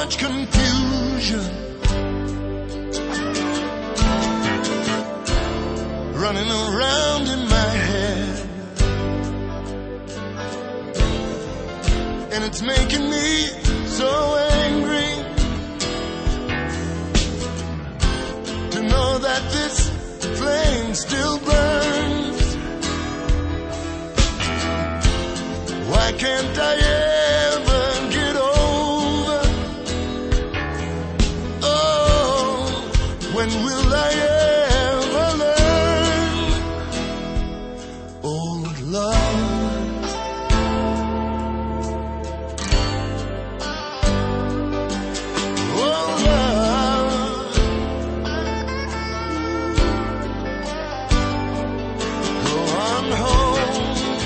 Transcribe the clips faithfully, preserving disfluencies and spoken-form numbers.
much confusion running around in my head, and it's making me so angry to know that this flame still burns. Why can't I ever get over? Oh, when will I ever learn? Old love, oh love, go on home.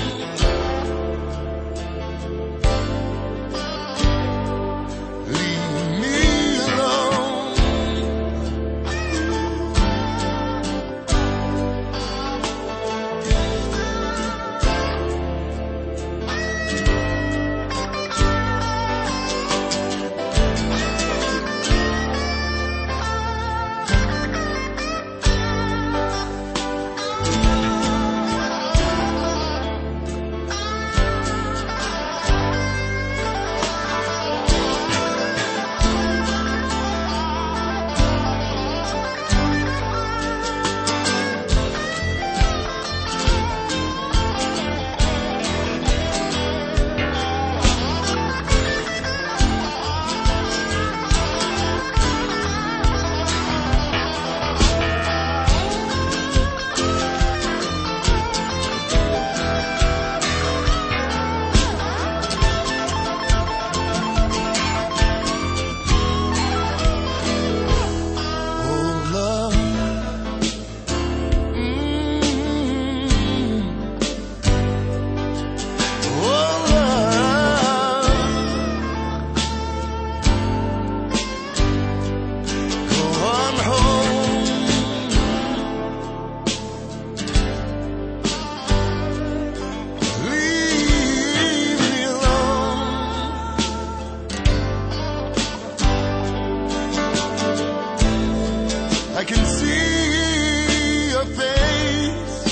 I can see your face,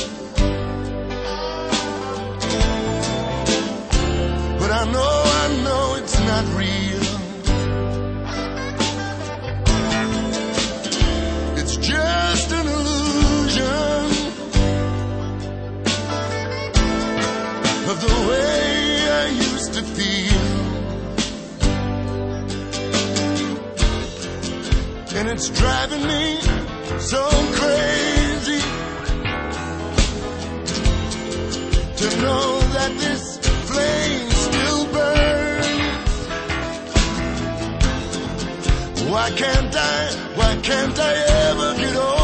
but I know, I know it's not real. It's just an illusion of the way I used to feel, and it's driving me so crazy to know that this flame still burns. Why can't I, why can't I ever get over?